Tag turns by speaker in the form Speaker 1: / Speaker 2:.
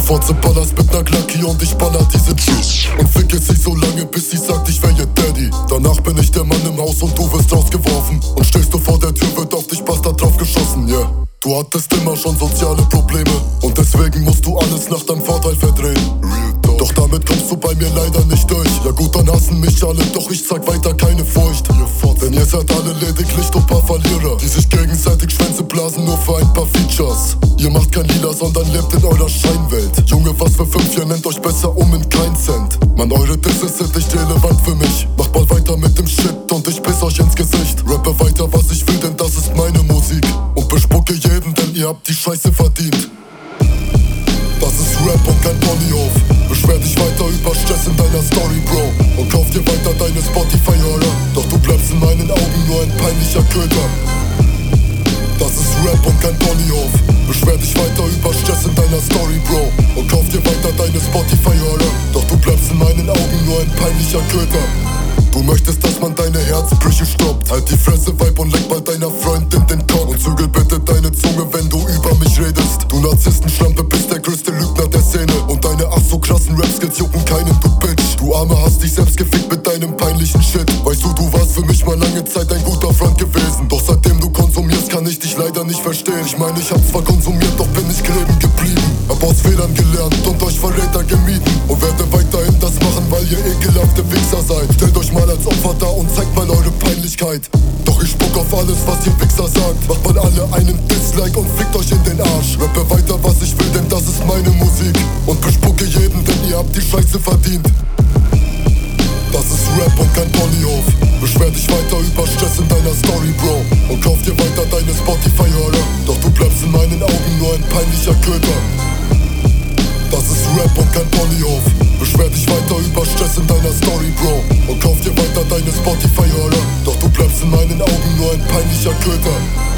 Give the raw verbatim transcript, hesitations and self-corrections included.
Speaker 1: Fotze ballerst mit ner Glocki und ich baller diese Tschüss. Und fick jetzt nicht so lange, bis sie sagt, ich wär ihr Daddy. Danach bin ich der Mann im Haus und du wirst rausgeworfen. Und stehst du vor der Tür, wird auf dich Bastard drauf geschossen, yeah. Du hattest immer schon soziale Probleme und deswegen musst du alles nach deinem Vorteil verdrehen. Doch damit kommst du bei mir leider nicht durch. Ja gut, dann hassen mich alle, doch ich zeig weiter keine Furcht. Denn ihr seid alle lediglich ein paar Verlierer, die sich gegenseitig Schwänze blasen nur für ein paar Features. Ihr macht kein Lila, sondern lebt in eurer Scheinwelt. Junge, was für fünf, ihr nennt euch besser um in kein Cent. Mann, eure Disses sind nicht relevant für mich. Macht mal weiter mit dem Shit und ich piss euch ins Gesicht. Rappe weiter, was ich will, denn das ist meine Musik. Und bespucke jeden, denn ihr habt die Scheiße verdient. Das ist Rap und kein Ponyhof. Beschwer dich weiter über Stress in deiner Story, Bro. Und kauf dir weiter deine Spotify-Hörer. Doch du bleibst in meinen Augen nur ein peinlicher Köter. Das ist Rap und kein Ponyhof. Beschwer dich weiter über Stress in deiner Story, Bro. Und kauf dir weiter deine Spotify-Hörer. Doch du bleibst in meinen Augen nur ein peinlicher Köter. Du möchtest, dass man deine Herzbrüche stoppt. Halt die Fresse, Weib, und leck mal deiner Freundin den Kopf. Und zügel bitte deine Zunge, wenn du über mich redest. Du Narzisstenschlampe bist der größte Lügner der Szene. Und deine ach so krassen Rap-Skills jucken keinen, du Bitch. Du Arme, hast dich selbst gefickt mit deinem peinlichen Shit. Weißt du, du warst für mich mal lange Zeit ein guter Freund gewesen. Doch seitdem du konsumierst, kann ich dich leider nicht verstehen. Ich meine, ich hab zwar konsumiert, doch bin ich kleben geblieben. Hab aus Fehlern gelernt und euch Verräter gemieden. Und werde weiterhin das machen, weil ihr ekelhafte Wichser seid. Stellt euch mal als Opfer da und zeigt mal eure Peinlichkeit. Doch ich spuck auf alles, was ihr Wichser sagt. Macht mal alle einen Dislike und fickt euch in den Arsch. Rappe weiter, was ich will, denn das ist meine Musik. Und bespucke jeden, denn ihr habt die Scheiße verdient. Das ist Rap und kein Ponyhof. Beschwer dich weiter über Stress in deiner Story, Bro. Und kauf dir weiter deine Spotify-Hörer. Doch du bleibst in meinen Augen nur ein peinlicher Köter. Das ist Rap und kein Ponyhof. Beschwer dich weiter über Stress in deiner Story, Bro. Und kauf dir weiter deine Spotify-Hörer. Doch du bleibst in meinen Augen nur ein peinlicher Köter.